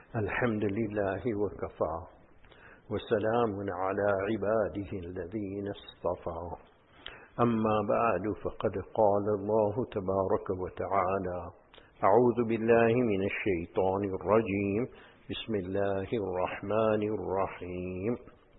الحمد لله وكفى وسلام على عباده الذين اصطفى أما بعد فقد قال الله تبارك وتعالى أعوذ بالله من الشيطان الرجيم بسم الله الرحمن الرحيم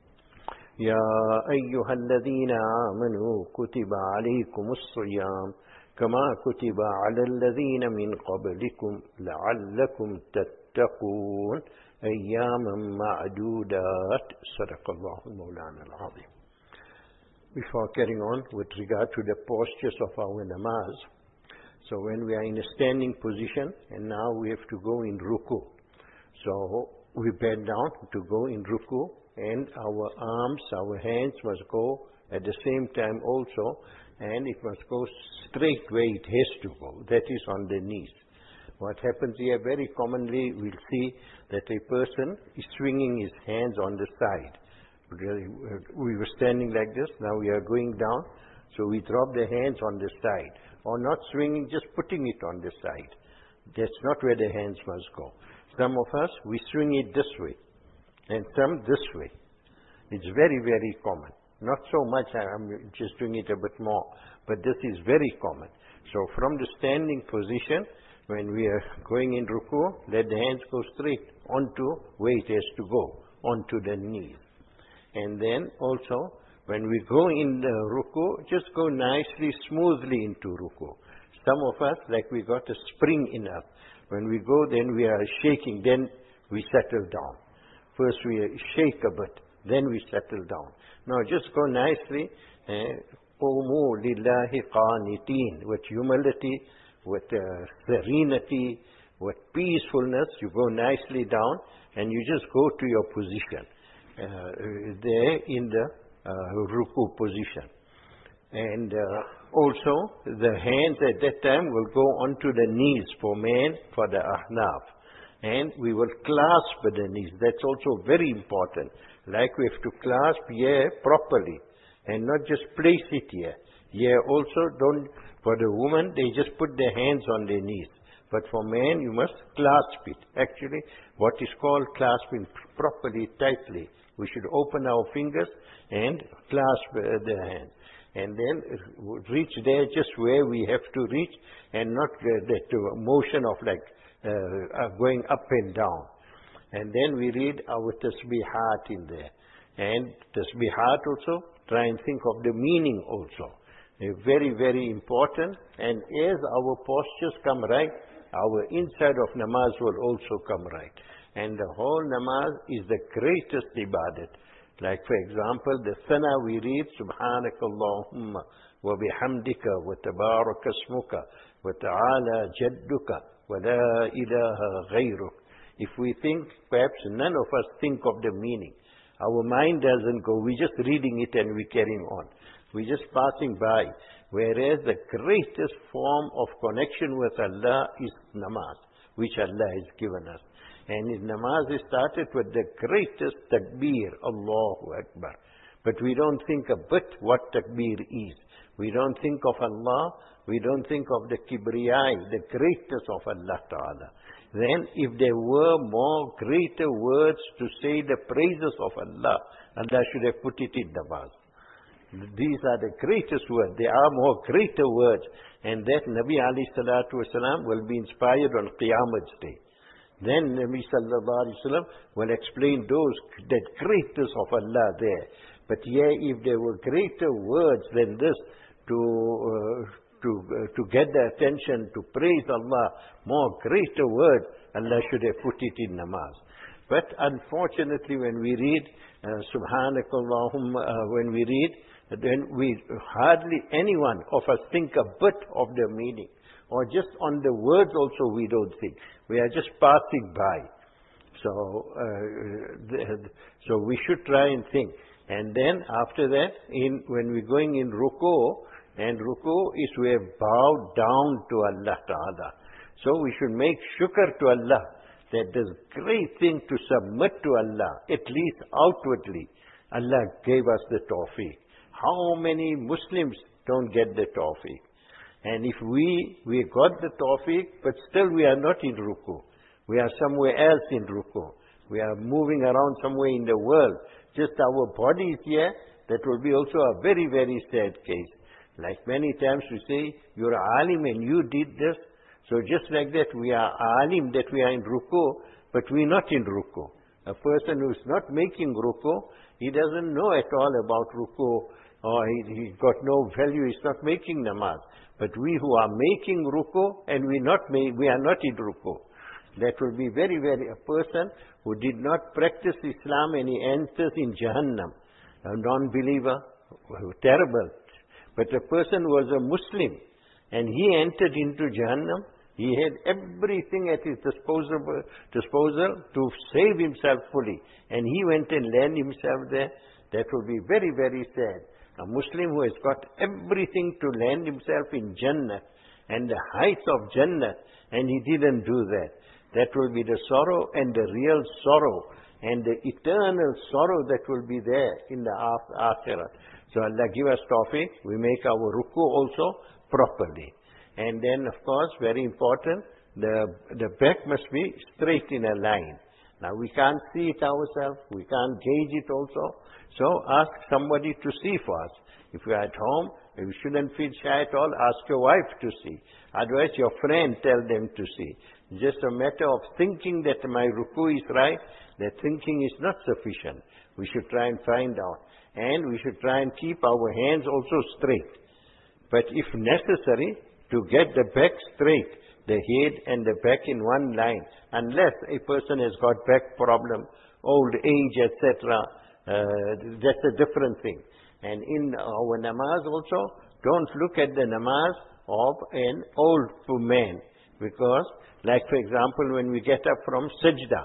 يا أيها الذين آمنوا كتب عليكم الصيام كما كتب على الذين من قبلكم لعلكم تتقون أياما معدودات صدق الله المولانا العظيم. Before carrying on with regard to the postures of our namaz, so when we are in a standing position and now we have to go in ruku, so we bend down to go in ruku and our arms, our hands must go at the same time also, and it must go straight where it has to go, that is on the knees. What happens here very commonly, we'll see that a person is swinging his hands on the side. We were standing like this, now we are going down, so we drop the hands on the side. Or not swinging, just putting it on the side. That's not where the hands must go. Some of us, we swing it this way, and some this way. It's very, very common. Not so much, I'm just doing it a bit more, but this is very common. So from the standing position, when we are going in ruku, let the hands go straight onto where it has to go, onto the knees. And then also, when we go in the ruku, just go nicely, smoothly into ruku. Some of us, like we got a spring in us. When we go, then we are shaking, then we settle down. First we shake a bit, then we settle down. Now just go nicely, قُومُوا لِلَّهِ قَانِتِينَ, with humility, with serenity, with peacefulness. You go nicely down and you just go to your position. There in the ruku position. And also the hands at that time will go onto the knees for men, for the ahnaf. And we will clasp the knees. That's also very important. Like we have to clasp here properly and not just place it here. Here also don't, for the woman, they just put their hands on their knees. But for men, you must clasp it. Actually, what is called clasping properly, tightly. We should open our fingers and clasp the hand. And then reach there just where we have to reach and not that motion of like going up and down. And then we read our tasbihat in there. And tasbihat also, try and think of the meaning also. Very, very important. And as our postures come right, our inside of namaz will also come right. And the whole namaz is the greatest ibadat. Like for example, the sana we read, Subhanakallahumma wa bihamdika wa tabaraka ismuka wa ta'ala jadduka wa la ilaha ghayruk. If we think, perhaps none of us think of the meaning. Our mind doesn't go, we're just reading it and we're carrying on. We're just passing by. Whereas the greatest form of connection with Allah is namaz, which Allah has given us. And in namaz is started with the greatest takbir, Allahu Akbar. But we don't think a bit what takbir is. We don't think of Allah, we don't think of the kibriyai, the greatness of Allah Ta'ala. Then if there were more greater words to say the praises of Allah, Allah should have put it in namaz. These are the greatest words. There are more greater words. And that Nabi alayhi salatu wasalam will be inspired on Qiyamah's day. Then Nabi sallallahu alayhi wasallam will explain that greatness of Allah there. But yeah, if there were greater words than this to get the attention, to praise Allah, more greater words, Allah should have put it in namaz. But unfortunately when we read Subhanakallahumma, when we read, then we hardly anyone of us think a bit of the meaning. Or just on the words also we don't think. We are just passing by. So we should try and think. And then after that, when we're going in ruku, and ruku is we have bowed down to Allah Ta'ala. So we should make shukr to Allah that this great thing to submit to Allah, at least outwardly, Allah gave us the tawfiq. How many Muslims don't get the tawfiq? And if we got the tawfiq, but still we are not in ruku. We are somewhere else in ruku. We are moving around somewhere in the world. Just our body is here. That will be also a very, very sad case. Like many times we say, you're alim and you did this. So just like that, we are alim that we are in ruku, but we're not in ruku. A person who is not making ruku, he doesn't know at all about ruku, or he got no value, he's not making namaz. But we who are making ruku, and we are not in ruku. That will be very, very, a person who did not practice Islam and he enters in Jahannam. A non-believer, terrible. But a person who was a Muslim and he entered into Jahannam, he had everything at his disposal to save himself fully. And he went and landed himself there. That would be very, very sad. A Muslim who has got everything to land himself in Jannah and the heights of Jannah, and he didn't do that. That will be the sorrow and the real sorrow and the eternal sorrow that will be there in the Akhirah. So Allah give us tawfiq, we make our ruku also properly. And then of course, very important, the back must be straight in a line. Now we can't see it ourselves, we can't gauge it also. So ask somebody to see for us. If you are at home, you shouldn't feel shy at all, ask your wife to see. Otherwise your friend, tell them to see. Just a matter of thinking that my ruku is right, that thinking is not sufficient. We should try and find out. And we should try and keep our hands also straight. But if necessary, to get the back straight, the head and the back in one line, unless a person has got back problem, old age, etc., that's a different thing. And in our namaz also, don't look at the namaz of an old man. Because, like for example, when we get up from sajda,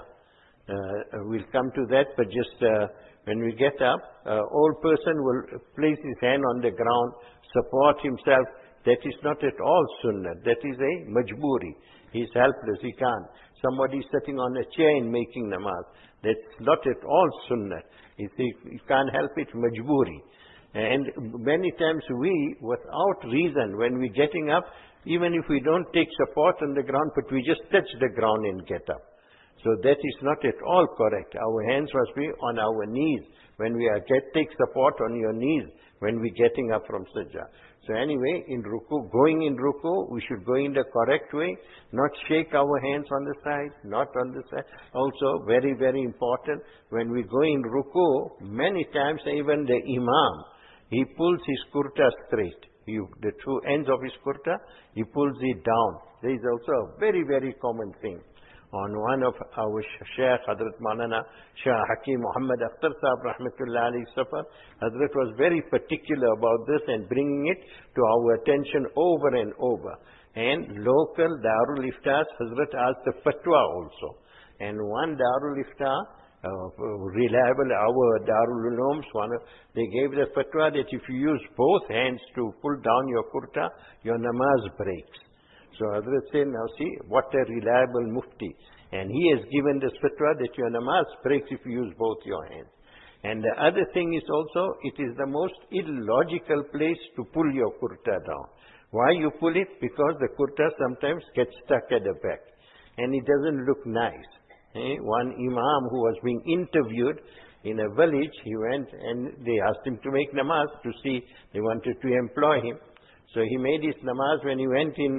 we'll come to that, but just when we get up, old person will place his hand on the ground, support himself. That is not at all sunnah. That is a majburi. He's helpless, he can't. Somebody sitting on a chair and making namaz. That's not at all sunnah. You can't help it, majburi. And many times we, without reason, when we're getting up, even if we don't take support on the ground, but we just touch the ground and get up. So that is not at all correct. Our hands must be on our knees. When we take support on your knees, when we're getting up from sajda. So anyway, in ruku, going in ruku, we should go in the correct way, not shake our hands on the side, not on the side. Also, very, very important, when we go in ruku, many times even the imam, he pulls his kurta straight. The two ends of his kurta, he pulls it down. There is also a very, very common thing. On one of our Shaykh, Hazrat Maulana Shah Hakim Muhammad Akhtar Sahib Rahmatullah alayhi Safar, Hazrat was very particular about this and bringing it to our attention over and over. And local Darul Iftahs, Hazrat asked the fatwa also. And one Darul Iftah, reliable, our Darul Ulooms, they gave the fatwa that if you use both hands to pull down your kurta, your namaz breaks. So Hazrat said, now see, what a reliable mufti. And he has given this fatwa that your namaz breaks if you use both your hands. And the other thing is also, it is the most illogical place to pull your kurta down. Why you pull it? Because the kurta sometimes gets stuck at the back. And it doesn't look nice. One imam who was being interviewed in a village, he went and they asked him to make namaz to see, they wanted to employ him. So he made his namaz. When he went in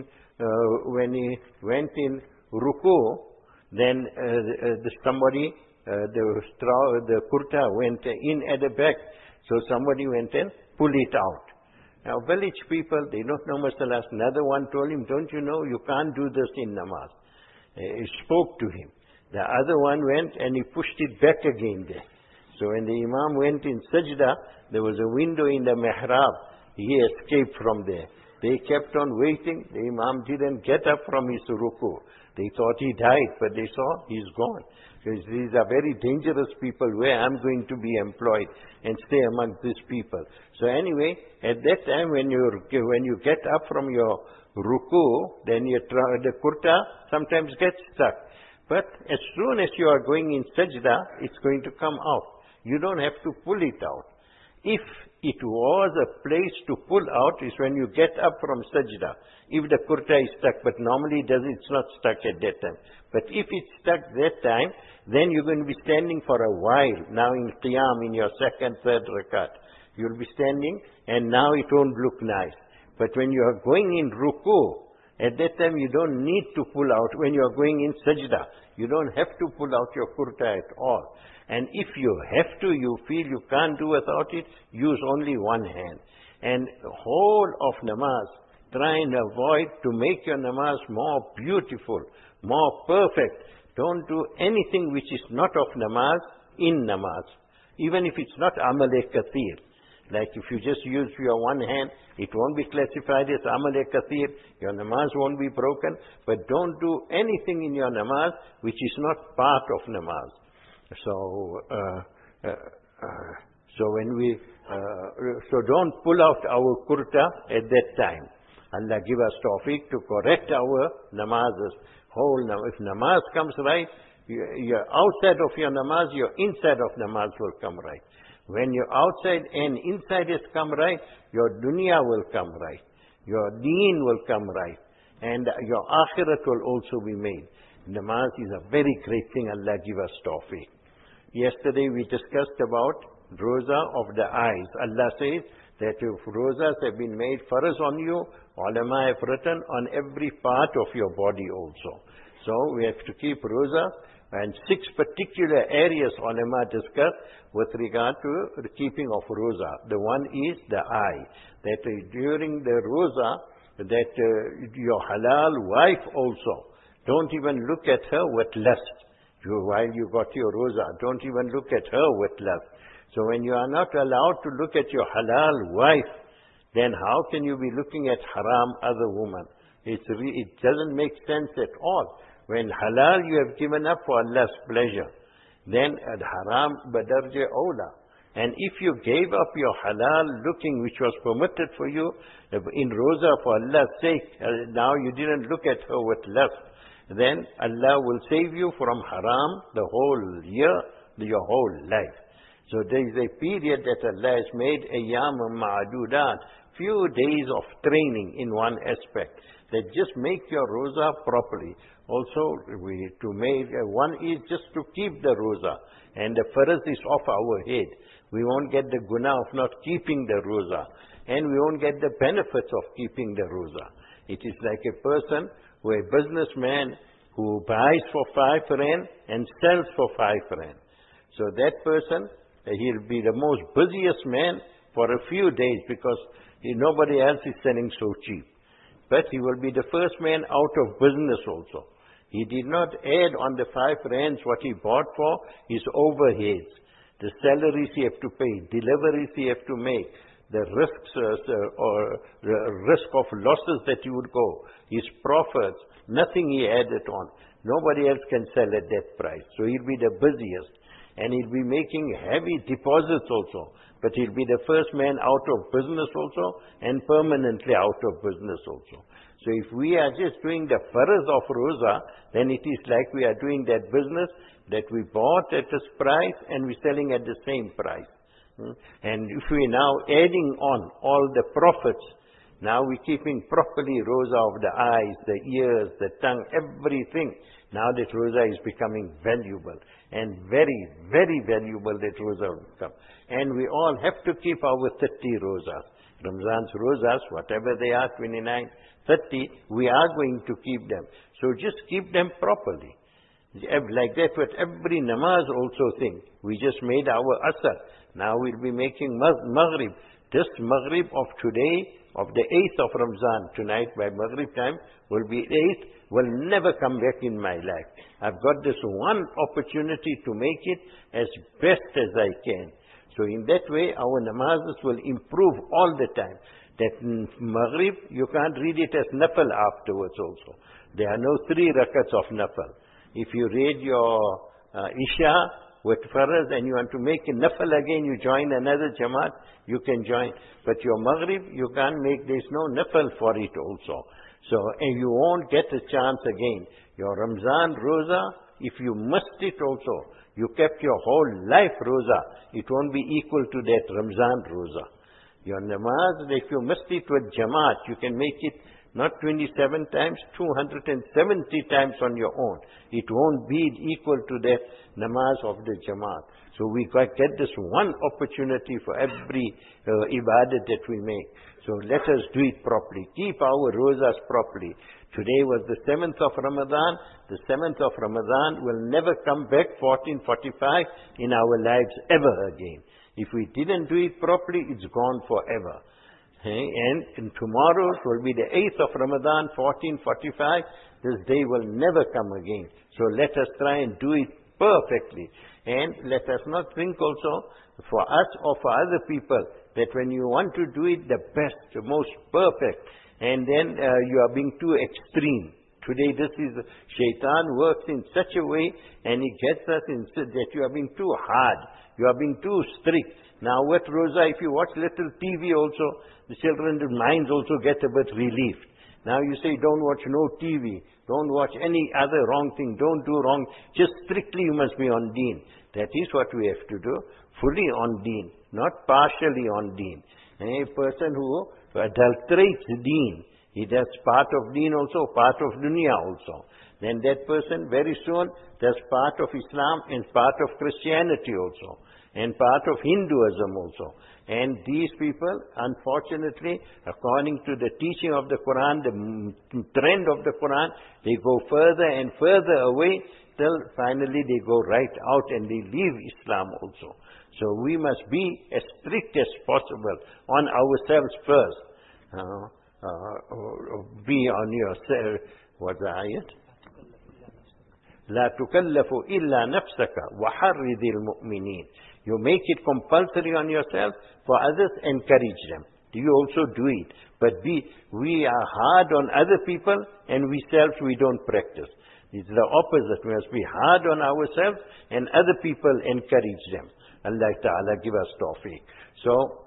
ruku, then the kurta went in at the back. So somebody went and pulled it out. Now village people, they don't know Masalah. Another one told him, don't you know, you can't do this in namaz. He spoke to him. The other one went and he pushed it back again there. So when the imam went in sajda, there was a window in the mihrab. He escaped from there. They kept on waiting. The imam didn't get up from his ruku. They thought he died, but they saw he's gone. Because these are very dangerous people where I'm going to be employed and stay among these people. So anyway, at that time when you get up from your ruku, then the kurta sometimes gets stuck. But as soon as you are going in sajda, it's going to come out. You don't have to pull it out. If it was a place to pull out is when you get up from sajda. If the kurta is stuck, but normally it's not stuck at that time. But if it's stuck that time, then you're going to be standing for a while. Now in qiyam, in your second, third rakat, you'll be standing and now it won't look nice. But when you are going in ruku, at that time you don't need to pull out. When you are going in sajda, you don't have to pull out your kurta at all. And if you have to, you feel you can't do without it, use only one hand. And the whole of namaz, try and avoid to make your namaz more beautiful, more perfect. Don't do anything which is not of namaz in namaz. Even if it's not amal-e-kathir. Like if you just use your one hand, it won't be classified as amal-e-kathir. Your namaz won't be broken. But don't do anything in your namaz which is not part of namaz. So don't pull out our kurta at that time. Allah give us tawfiq to correct our namazes. If namaz comes right, you're outside of your namaz, your inside of namaz will come right. When your outside and inside has come right, your dunya will come right. Your deen will come right. And your akhirat will also be made. Namaz is a very great thing. Allah give us tawfiq. Yesterday we discussed about roza of the eyes. Allah says that if rozas have been made farz on you, ulama have written on every part of your body also. So we have to keep roza, and 6 particular areas ulama discuss with regard to the keeping of roza. The one is the eye. That during the roza, that your halal wife also, don't even look at her with lust. While you got your roza, don't even look at her with lust. So when you are not allowed to look at your halal wife, then how can you be looking at haram other woman? It doesn't make sense at all. When halal you have given up for Allah's pleasure, then at haram badarje awla. And if you gave up your halal looking, which was permitted for you in roza for Allah's sake, now you didn't look at her with lust, then Allah will save you from haram the whole year, your whole life. So there is a period that Allah has made ayyam ma'adudat, few days of training in one aspect, that just make your roza properly. Also, one is just to keep the roza, and the farz is off our head. We won't get the guna of not keeping the roza, and we won't get the benefits of keeping the roza. It is like a person a businessman who buys for 5 rand and sells for 5 rand. So that person, he'll be the most busiest man for a few days because nobody else is selling so cheap. But he will be the first man out of business also. He did not add on the 5 rands what he bought for his overheads. The salaries he have to pay, deliveries he have to make, the risks or the risk of losses that he would go, his profits, nothing he added on. Nobody else can sell at that price. So he'll be the busiest. And he'll be making heavy deposits also. But he'll be the first man out of business also and permanently out of business also. So if we are just doing the farz of roza, then it is like we are doing that business that we bought at this price and we're selling at the same price. And if we are now adding on all the profits, now we're keeping properly roza of the eyes, the ears, the tongue, everything. Now that roza is becoming valuable and very, very valuable that roza will become. And we all have to keep our 30 rozas. Ramzan's rozas, whatever they are, 29, 30, we are going to keep them. So just keep them properly. Like that with every namaz also thing. We just made our asr. Now we'll be making maghrib. This maghrib of today, of the 8th of Ramzan, tonight by maghrib time, will be 8th, will never come back in my life. I've got this one opportunity to make it as best as I can. So in that way, our namazes will improve all the time. That maghrib, you can't read it as nafal afterwards also. There are no 3 rakats of nafal. If you read your Isha with farz and you want to make a nafal again, you join another jamaat, you can join. But your maghrib, you can't make, there's no nafal for it also. So, and you won't get a chance again. Your Ramzan roza, if you missed it also, you kept your whole life roza, it won't be equal to that Ramzan roza. Your namaz, if you missed it with Jamaat, you can make it not 27 times, 270 times on your own. It won't be equal to that namaz of the Jamaat. So we get this one opportunity for every ibadat that we make. So let us do it properly. Keep our rozas properly. Today was the 7th of Ramadan. The 7th of Ramadan will never come back 1445 in our lives ever again. If we didn't do it properly, it's gone forever. And tomorrow will be the 8th of Ramadan, 1445. This day will never come again. So let us try and do it perfectly. And let us not think also for us or for other people that when you want to do it the best, the most perfect, and then you are being too extreme. Today this is, Shaitan works in such a way and he gets us in that you are being too hard, you are being too strict. Now with Roza, if you watch little TV also, the children's minds also get a bit relieved. Now you say don't watch no TV, don't watch any other wrong thing, don't do wrong, just strictly you must be on deen. That is what we have to do, fully on deen, not partially on deen. And a person who adulterates deen, he does part of deen also, part of dunya also. Then that person very soon does part of Islam and part of Christianity also, and part of Hinduism also. And these people, unfortunately, according to the teaching of the Quran, the trend of the Quran, they go further and further away till finally they go right out and they leave Islam also. So we must be as strict as possible on ourselves first. Be on yourself. What's the ayat? لا تكلف إلا نفسك وحرض المؤمنين. You make it compulsory on yourself, for others encourage them. You also do it. But we are hard on other people and we don't practice. It's the opposite. We must be hard on ourselves and other people encourage them. Allah Ta'ala give us tawfiq. So,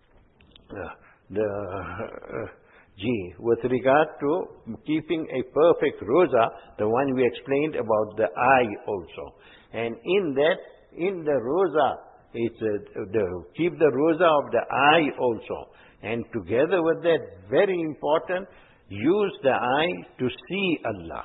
with regard to keeping a perfect roza, the one we explained about the eye also. And in the roza, it's keep the roza of the eye also. And together with that, very important, use the eye to see Allah.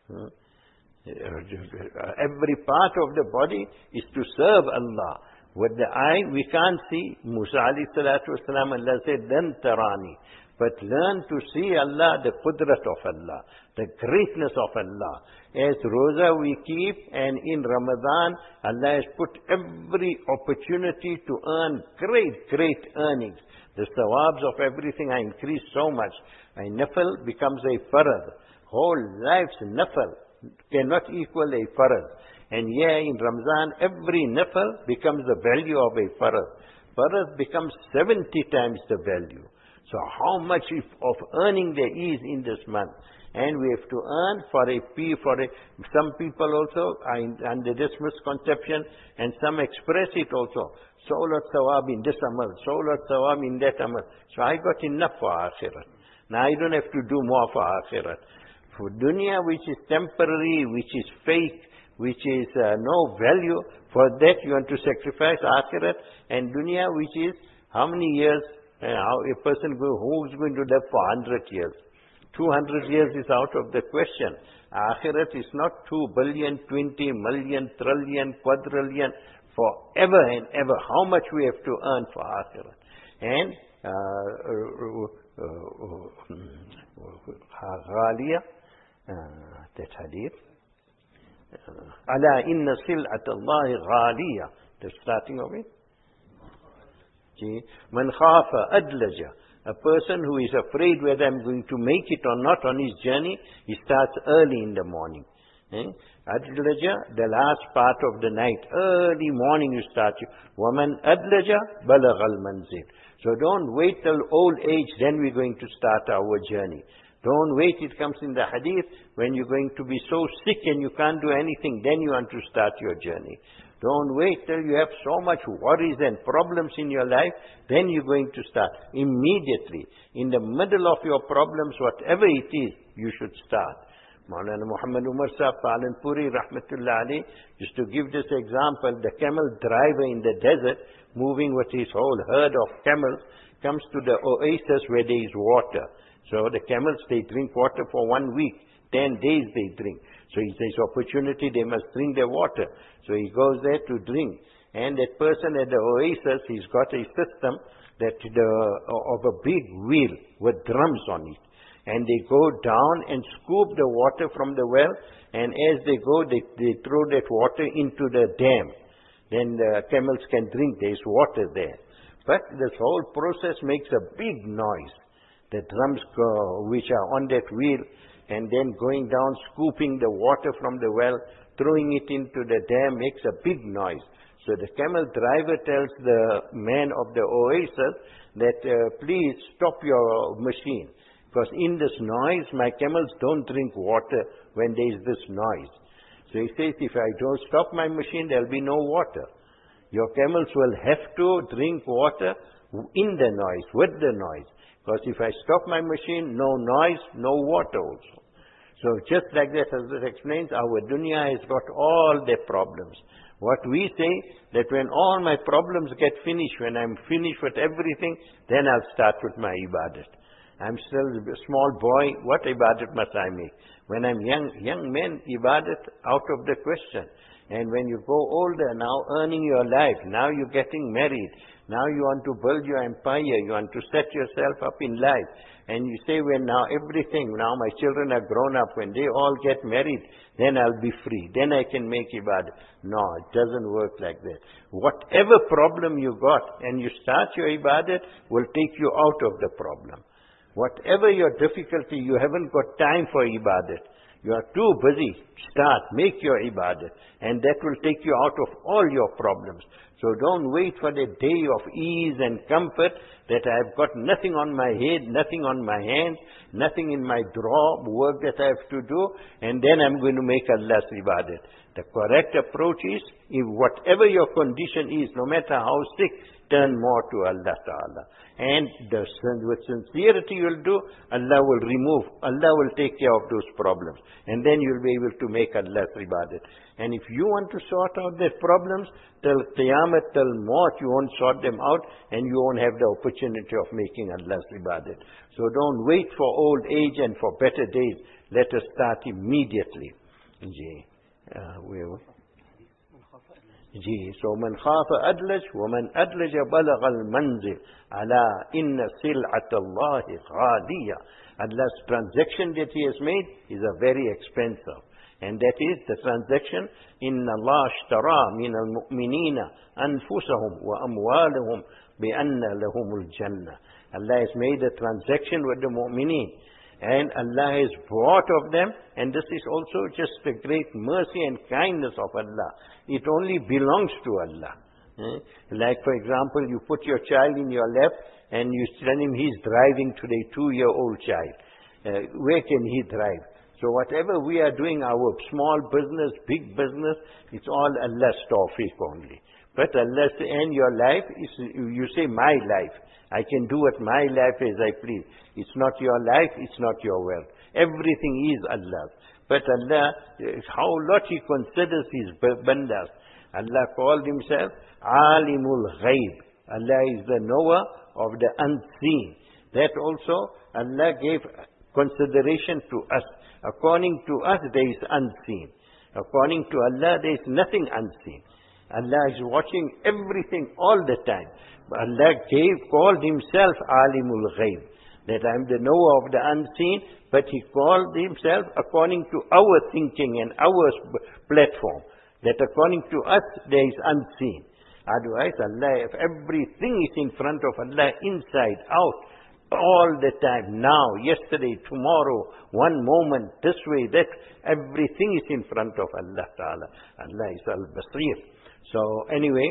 Every part of the body is to serve Allah. With the eye, we can't see. Musa alayhi salatu wasalam, Allah said, "Then tarani." But learn to see Allah, the qudrat of Allah, the greatness of Allah. As Roza we keep, and in Ramadan, Allah has put every opportunity to earn great earnings. The sawabs of everything are increased so much. A nafil becomes a farad. Whole life's nafil cannot equal a farad. And here in Ramzan, every nafil becomes the value of a farad. Farad becomes 70 times the value. So how much of earning there is in this month? And we have to earn some people also are under this misconception, and some express it also. So lot sawab in this amal, so lot sawab in that amal. So I got enough for akhirat. Now I don't have to do more for akhirat. For dunya, which is temporary, which is fake, which is no value, for that you want to sacrifice akhirat. And dunya, which is how many years? How a person who is going to live for 100 years? 200 years is out of the question. Akhirat is not 2 billion, 20 million, trillion, quadrillion, forever and ever. How much we have to earn for akhirat? And Ghaliya, that hadith. Ala inna sil'at Allahi ghaliya. The starting of it. Man khafa adlaja. A person who is afraid whether I'm going to make it or not on his journey, he starts early in the morning. Adlaja, the last part of the night. Early morning you start. Waman adlaja balagh al-manzil. So don't wait till old age, then we're going to start our journey. Don't wait, it comes in the hadith, when you're going to be so sick and you can't do anything, then you want to start your journey. Don't wait till you have so much worries and problems in your life, then you're going to start. Immediately, in the middle of your problems, whatever it is, you should start. Maulana Muhammad Umar Sahib Palanpuri Rahmatullah Ali used to give this example. The camel driver in the desert, moving with his whole herd of camels, comes to the oasis where there is water. So the camels, they drink water for 1 week. 10 days they drink. So he says, opportunity, they must drink their water. So he goes there to drink. And that person at the oasis, he's got a system of a big wheel with drums on it. And they go down and scoop the water from the well. And as they go, they throw that water into the dam. Then the camels can drink. There's water there. But this whole process makes a big noise. The drums go, which are on that wheel, and then going down, scooping the water from the well, throwing it into the dam, makes a big noise. So the camel driver tells the man of the oasis that, please stop your machine. Because in this noise, my camels don't drink water when there is this noise. So he says, if I don't stop my machine, there will be no water. Your camels will have to drink water in the noise, with the noise. Because if I stop my machine, no noise, no water also. So just like that, as it explains, our dunya has got all their problems. What we say, that when all my problems get finished, when I'm finished with everything, then I'll start with my ibadat. I'm still a small boy, what ibadat must I make? When I'm young men, ibadat out of the question. And when you go older, now earning your life, now you're getting married, now you want to build your empire, you want to set yourself up in life. And you say, well, now everything, now my children are grown up, when they all get married, then I'll be free, then I can make ibadah. No, it doesn't work like that. Whatever problem you got, and you start your ibadah, will take you out of the problem. Whatever your difficulty, you haven't got time for ibadah. You are too busy. Start, make your ibadah. And that will take you out of all your problems. So don't wait for the day of ease and comfort that I've got nothing on my head, nothing on my hands, nothing in my drawer, work that I have to do, and then I'm going to make Allah's ibadah. The correct approach is, if whatever your condition is, no matter how sick, turn more to Allah Ta'ala. And with sincerity you'll do, Allah will remove, Allah will take care of those problems. And then you'll be able to make Allah's ibadat. And if you want to sort out their problems, till Qiyamah, till Maut, you won't sort them out, and you won't have the opportunity of making Allah's ibadat. So don't wait for old age and for better days. Let us start immediately. So من خاف أدلج ومن أدلج بلغ المنزل على إن سلعة الله غالية. Allah's transaction that He has made is a very expensive. And that is the transaction, إن الله اشترى من المؤمنين أنفسهم وأموالهم بأن لهم الجنة. Allah has made a transaction with the mu'mineen. And Allah has bought of them, and this is also just the great mercy and kindness of Allah. It only belongs to Allah. Like for example, you put your child in your lap, and you tell him he's driving today, 2-year-old child. Where can he drive? So whatever we are doing, our small business, big business, it's all Allah's tawfiq only. But Allah and your life, you say my life. I can do with my life as I please. It's not your life, it's not your wealth. Everything is Allah's. But Allah, how lot He considers His bandas. Allah called Himself Alimul Ghaib. Allah is the knower of the unseen. That also Allah gave consideration to us. According to us, there is unseen. According to Allah, there is nothing unseen. Allah is watching everything all the time. Allah called Himself Alimul Ghaib, that I am the knower of the unseen, but He called Himself according to our thinking and our platform, that according to us there is unseen. Otherwise, Allah, if everything is in front of Allah, inside, out, all the time, now, yesterday, tomorrow, one moment, this way, that, everything is in front of Allah Ta'ala. Allah is Al-Basir. So anyway,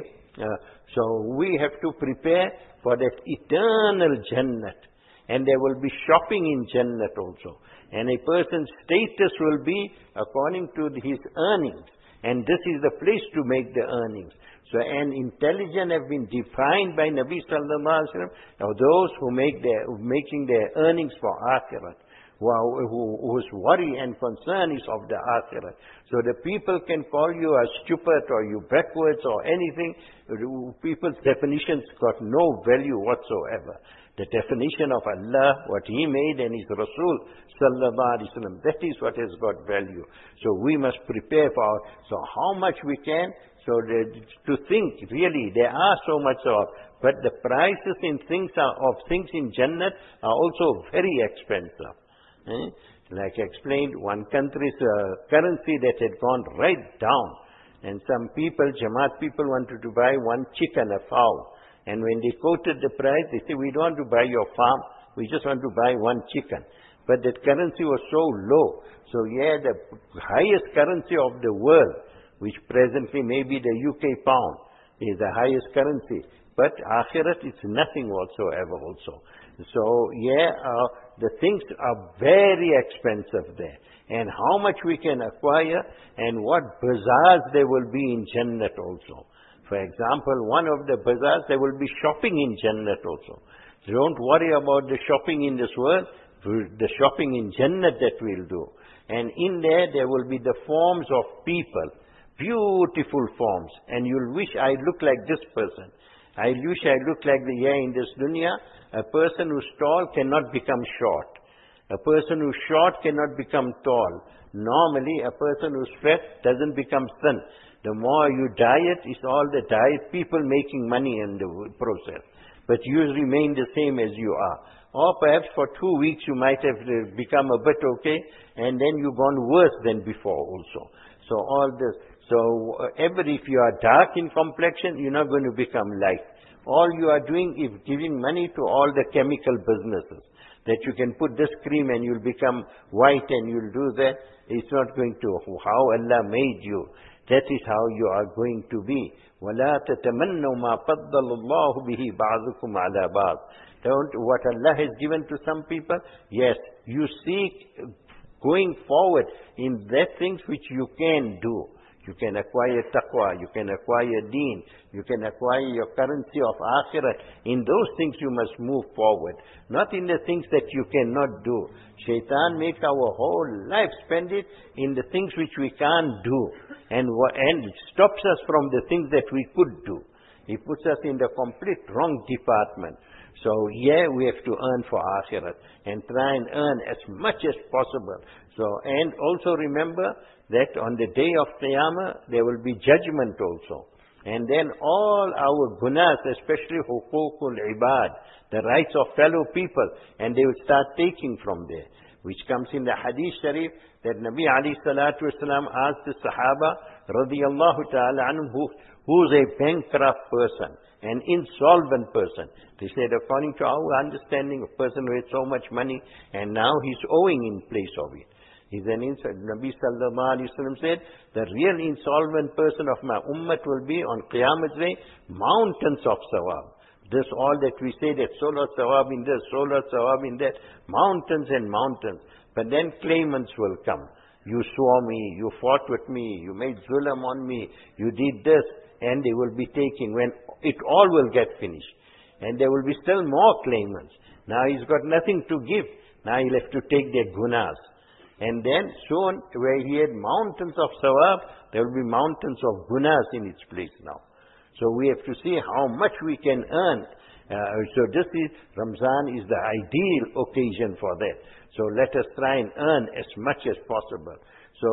so we have to prepare for that eternal Jannat. And there will be shopping in Jannat also. And a person's status will be according to his earnings. And this is the place to make the earnings. So, and intelligent have been defined by Nabi Sallallahu Alaihi Wasallam, of those who making their earnings for Akhirat. whose worry and concern is of the akhirah. So the people can call you as stupid or you backwards or anything. People's definitions got no value whatsoever. The definition of Allah, what He made, and His Rasul sallallahu alaihi wasallam, that is what has got value. So we must prepare for so how much we can. So to think, really, there are so much of, but the prices in things of things in Jannat are also very expensive. Like I explained, one country's currency that had gone right down, and some people, Jamaat people, wanted to buy one chicken, a fowl. And when they quoted the price, they said, we don't want to buy your farm, we just want to buy one chicken. But that currency was so low. So yeah, the highest currency of the world, which presently may be the UK pound, is the highest currency. But Akhirat is nothing whatsoever also. So yeah, the things are very expensive there. And how much we can acquire and what bazaars there will be in Jannat also. For example, one of the bazaars, there will be shopping in Jannat also. Don't worry about the shopping in this world, the shopping in Jannat that we'll do. And in there will be the forms of people, beautiful forms. And you'll wish I look like this person. I wish I look like in this dunya, a person who's tall cannot become short. A person who's short cannot become tall. Normally, a person who's fat doesn't become thin. The more you diet, it's all the diet people making money in the process. But you remain the same as you are. Or perhaps for 2 weeks you might have become a bit okay, and then you've gone worse than before also. So all this. So if you are dark in complexion, you're not going to become light. All you are doing is giving money to all the chemical businesses. That you can put this cream and you'll become white and you'll do that. It's not going to how Allah made you. That is how you are going to be. وَلَا تَتَمَنَّوْا مَا فَضَّلَ اللَّهُ بِهِ بَعْضُكُمْ عَلَى بَعْضٍ. What Allah has given to some people, yes, you seek going forward in that things which you can do. You can acquire taqwa, you can acquire deen, you can acquire your currency of akhirat. In those things you must move forward, not in the things that you cannot do. Shaitan makes our whole life spend it in the things which we can't do, and stops us from the things that we could do. He puts us in the complete wrong department. So yeah, we have to earn for akhirat and try and earn as much as possible. So, and also remember that on the day of Qiyamah, there will be judgment also. And then all our gunas, especially huququl ibad, the rights of fellow people, and they will start taking from there. Which comes in the Hadith Sharif, that Nabi alayhi salatu wasalam asked the Sahaba, radiyallahu ta'ala anhum, who's a bankrupt person, an insolvent person. They said, according to our understanding, a person who had so much money, and now he's owing in place of it. Nabi sallallahu alayhi wa sallam said, the real insolvent person of my ummah will be on Qiyamah Day, mountains of sawab. This all that we say, that so lot sawab in this, so lot sawab in that, mountains and mountains. But then claimants will come. You swore me, you fought with me, you made zulam on me, you did this, and they will be taking, when it all will get finished. And there will be still more claimants. Now he's got nothing to give. Now he'll have to take their gunas. And then soon, where he had mountains of sawab, there will be mountains of gunas in its place now. So we have to see how much we can earn. So this is, Ramzan is the ideal occasion for that. So let us try and earn as much as possible. So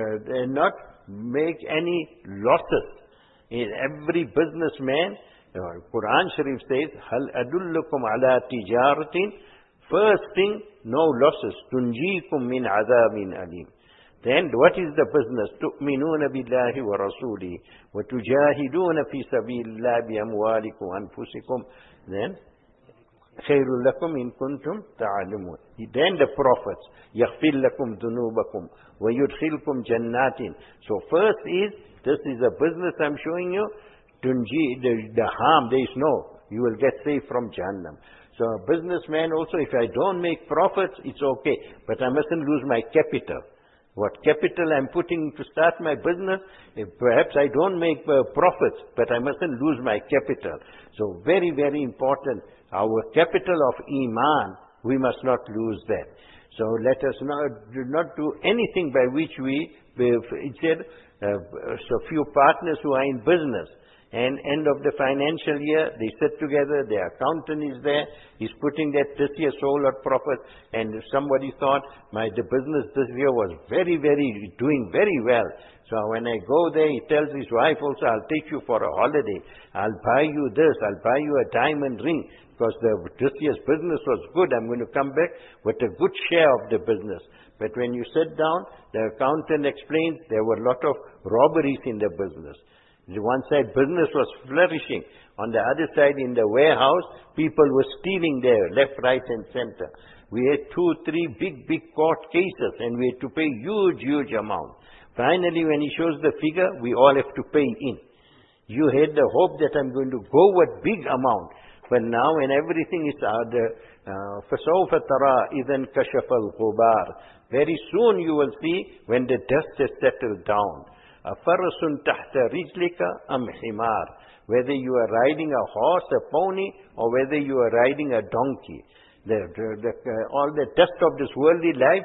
not make any losses. In every businessman, Quran Sharif says, Hal adullukum ala tijaratin. First thing, no losses. Tunjikum min adhabin alim. Then what is the business? تُؤْمِنُونَ بِاللَّهِ وَرَسُولِهِ وَتُجَاهِدُونَ فِي سَبِيلِ اللَّهِ بِأَمْوَالِكُمْ وَأَنفُسِكُمْ. Then خَيْرٌ لَكُمْ إِن كُنتُمْ تَعْلَمُونَ. Then the prophets, يَغْفِرْ لَكُمْ ذُنُوبَكُمْ وَيُدْخِلْكُمْ جَنَّاتٍ. So first is, this is a business I'm showing you. The harm, there is no. You will get saved from Jahannam. So a businessman also, if I don't make profits, it's okay. But I mustn't lose my capital. What capital I'm putting to start my business, perhaps I don't make profits, but I mustn't lose my capital. So very, very important. Our capital of Iman, we must not lose that. So let us not do anything by which it said, so few partners who are in business, and end of the financial year, they sit together, their accountant is there, he's putting that this year sold or profit, and if somebody thought, the business this year was doing very well. So when I go there, he tells his wife also, I'll take you for a holiday, I'll buy you this, I'll buy you a diamond ring, because this year's business was good, I'm going to come back with a good share of the business. But when you sit down, the accountant explains there were a lot of robberies in the business. The one side business was flourishing. On the other side in the warehouse, people were stealing there, left, right and center. We had 2, 3 big court cases and we had to pay huge amount. Finally, when he shows the figure, we all have to pay in. You had the hope that I'm going to go with big amount. But now when everything is فَسَوْفَ تَرَى إِذَنْ كَشَفَ الْغُبَارِ. Very soon you will see when the dust has settled down. أَفَرَسٌ تَحْتَ رِجْلِكَ أَمْ حِمَارٌ. Whether you are riding a horse, a pony, or whether you are riding a donkey. All the dust of this worldly life,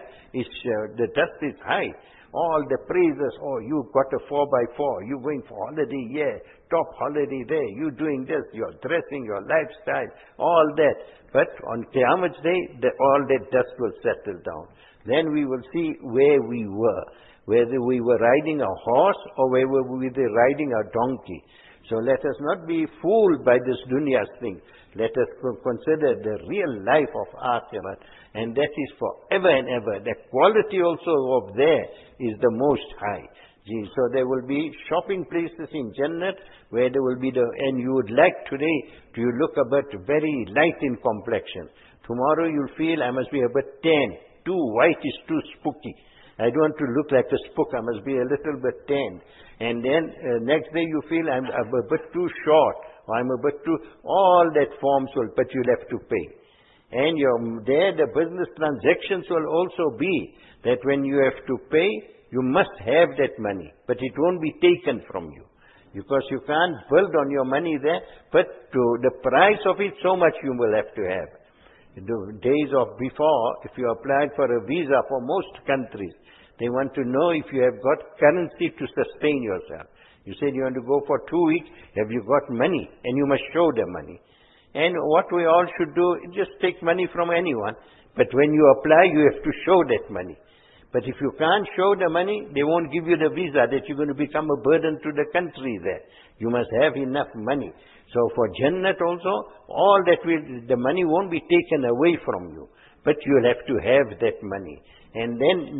the dust is high. All the praises, you got a 4x4, you going for holiday here, top holiday there, you doing this, your dressing, your lifestyle, all that. But on Qiyamah Day, all that dust will settle down. Then we will see where we were. Whether we were riding a horse or whether we were riding a donkey. So let us not be fooled by this dunya's thing. Let us consider the real life of Akhirat. And that is forever and ever. The quality also of there is the most high. So there will be shopping places in Jannat where there will be and you would like today to look a bit very light in complexion. Tomorrow you'll feel I must be a bit tan. Too white is too spooky. I don't want to look like a spook. I must be a little bit tanned. And then next day you feel I'm a bit too short. Or I'm a bit too... All that forms but you'll have to pay. And the business transactions will also be that when you have to pay, you must have that money. But it won't be taken from you. Because you can't build on your money there. But to the price of it, so much you will have to have. The days of before, if you applied for a visa for most countries, they want to know if you have got currency to sustain yourself. You said you want to go for 2 weeks, have you got money? And you must show the money. And what we all should do is just take money from anyone. But when you apply, you have to show that money. But if you can't show the money, they won't give you the visa that you're going to become a burden to the country there. You must have enough money. So for Jannat also, all that the money won't be taken away from you. But you'll have to have that money. And then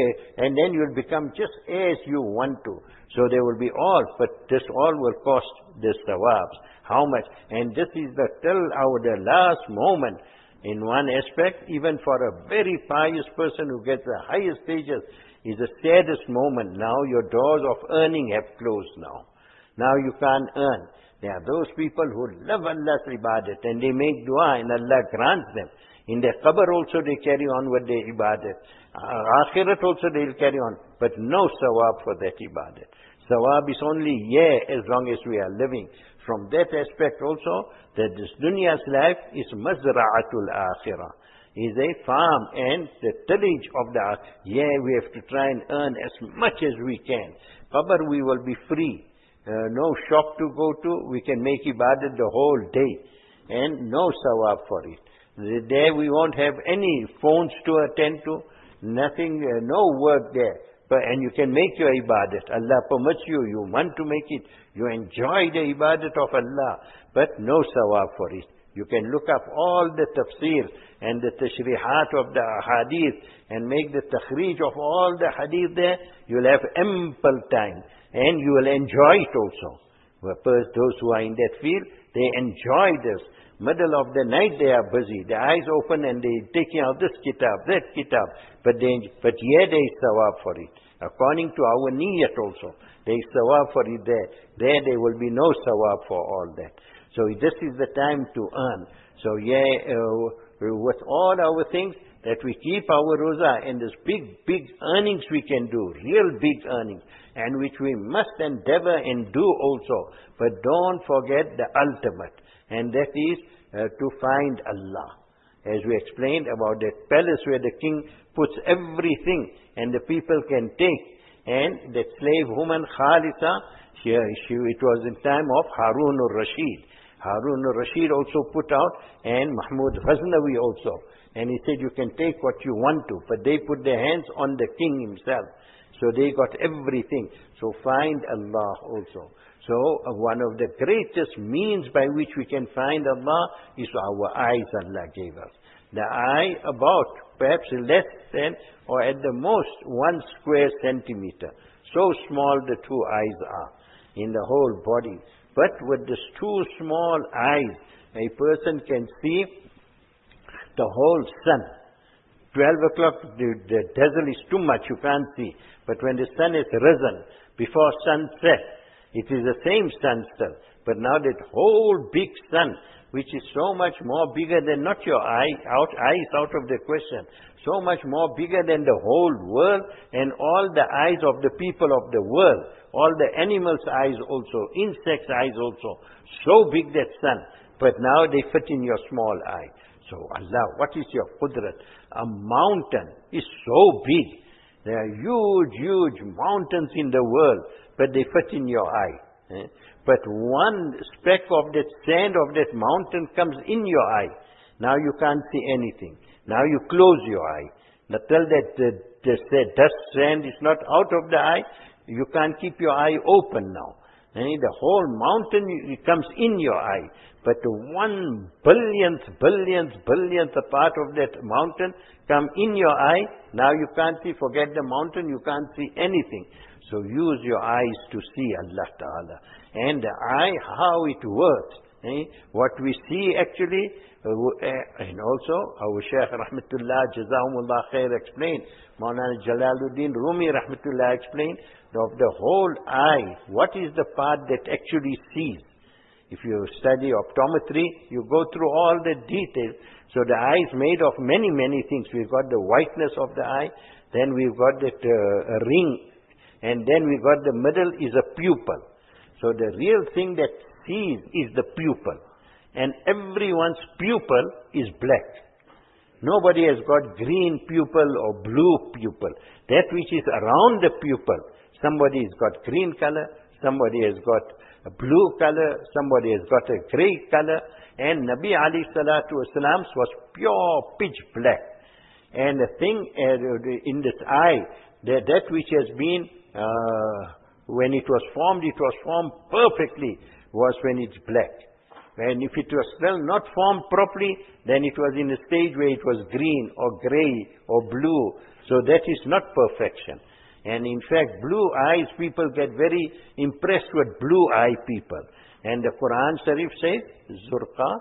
you'll become just as you want to. So there will be all, but this all will cost the sawabs. How much? And this is the last moment. In one aspect, even for a very pious person who gets the highest stages, is the saddest moment. Now your doors of earning have closed now. Now you can't earn. There are those people who love Allah's ibadat and they make dua and Allah grants them. In their qabr also they carry on with their ibadat. Akhirat also they will carry on. But no sawab for that ibadat. Sawab is only as long as we are living. From that aspect also, that this dunya's life is mazra'atul akhirah. Is a farm and the tillage of the we have to try and earn as much as we can. Qabr we will be free. No shop to go to, we can make ibadat the whole day. And no sawab for it. There we won't have any phones to attend to, nothing, no work there. And you can make your ibadat. Allah permits you, you want to make it. You enjoy the ibadat of Allah, but no sawab for it. You can look up all the tafsir and the tashrihat of the hadith and make the takhrij of all the hadith there. You'll have ample time and you will enjoy it also. Those who are in that field, they enjoy this. Middle of the night they are busy. Their eyes open and they taking out this kitab, that kitab. But there is sawab for it. According to our niyat also, there is sawab for it there. There will be no sawab for all that. So this is the time to earn. So with all our things, that we keep our roza and this big earnings we can do, real big earnings, and which we must endeavor and do also. But don't forget the ultimate, and that is to find Allah. as we explained about that palace where the king puts everything and the people can take. And that slave woman Khalisa, it was in time of Harun al-Rashid. Harun al-Rashid also put out, and Mahmud Ghaznavi also. And he said, you can take what you want to, but they put their hands on the king himself. So they got everything. So find Allah also. So one of the greatest means by which we can find Allah is our eyes Allah gave us. The eye about perhaps less than or at the most 1 square centimeter. So small the two eyes are in the whole body. But with these two small eyes, a person can see the whole sun. 12 o'clock, the dazzle is too much, you can't see. But when the sun is risen, before sunset, it is the same sun still. But now that whole big sun, which is so much more bigger than not your eyes out of the question, so much more bigger than the whole world and all the eyes of the people of the world, all the animals' eyes also, insects' eyes also, so big that sun. But now they fit in your small eye. So Allah, what is your qudrat? A mountain is so big. There are huge, huge mountains in the world, but they fit in your eye. But one speck of that sand of that mountain comes in your eye. Now you can't see anything. Now you close your eye. Now till that the dust sand is not out of the eye, you can't keep your eye open now. The whole mountain, it comes in your eye. But 1 billionth part of that mountain come in your eye. Now you can't see, forget the mountain, you can't see anything. So use your eyes to see Allah Ta'ala. And the eye, how it works. What we see actually, and also our Shaykh Rahmatullah, Jazahumullah Khair explained, Maulana Jalaluddin Rumi Rahmatullah explained, of the whole eye, what is the part that actually sees? If you study optometry, you go through all the details. So the eye is made of many, many things. We've got the whiteness of the eye, then we've got that ring, and then we've got the middle is a pupil. So the real thing that sees is the pupil. And everyone's pupil is black. Nobody has got green pupil or blue pupil. That which is around the pupil. Somebody has got green color, somebody has got a blue color, somebody has got a grey color. And Nabi alayhi salatu wasalam's was pure pitch black. And the thing in this eye, that which has been, when it was formed perfectly, was when it's black. And if it was still not formed properly, then it was in a stage where it was green or grey or blue. So that is not perfection. And in fact, blue eyes, people get very impressed with blue eye people. And the Quran Sharif says, Zurqa.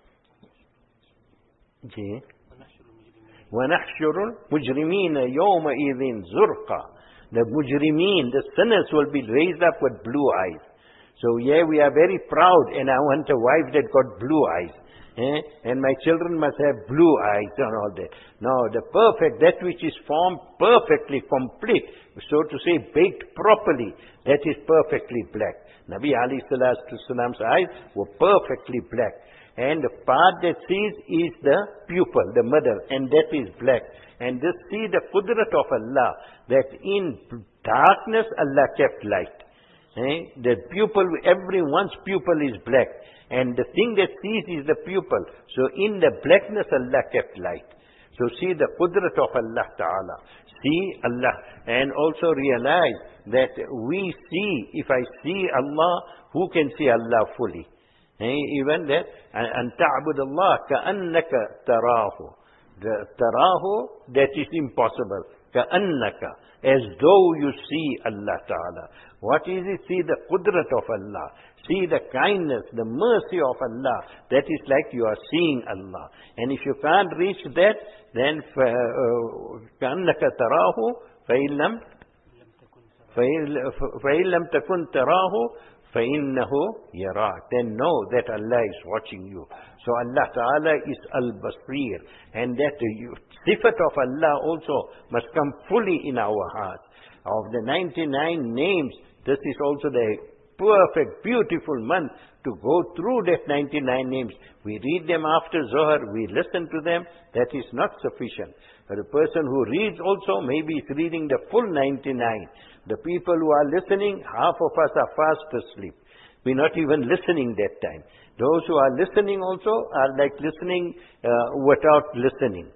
وَنَحْشُرُ الْمُجْرِمِينَ يَوْمَئِذٍ زُرْقًا. The mujrimeen, the sinners will be raised up with blue eyes. So yeah, we are very proud, and I want a wife that got blue eyes. And my children must have blue eyes and all that. No, the perfect, that which is formed perfectly, complete, so to say, baked properly, that is perfectly black. Nabi alayhi salatu salam's eyes were perfectly black. And the part that sees is the pupil, the middle, and that is black. And just see the qudrat of Allah, that in darkness Allah kept light. The pupil, everyone's pupil is black. And the thing that sees is the pupil. So in the blackness Allah kept light. So see the qudrat of Allah Ta'ala. See Allah. And also realize that we see, if I see Allah, who can see Allah fully? Even that, أَن تَعْبُدَ اللَّهَ كَأَنَّكَ تَرَاهُ. The tarahu, that is impossible. كَأَنَّكَ, as though you see Allah Ta'ala. What is it? See the qudrat of Allah. See the kindness, the mercy of Allah. That is like you are seeing Allah. And if you can't reach that, then كَأَنَّكَ تَرَاهُ فَإِن لَمْ تَكُنْ تَرَاهُ فَإِنَّهُ يَرَاكَ. Then know that Allah is watching you. So Allah Ta'ala is Al-Basir. And that sifat of Allah also must come fully in our hearts. Of the 99 names, this is also the perfect, beautiful month to go through that 99 names. We read them after Zohar, we listen to them. That is not sufficient. But a person who reads also, maybe is reading the full 99. The people who are listening, half of us are fast asleep. We're not even listening that time. Those who are listening also are like listening without listening.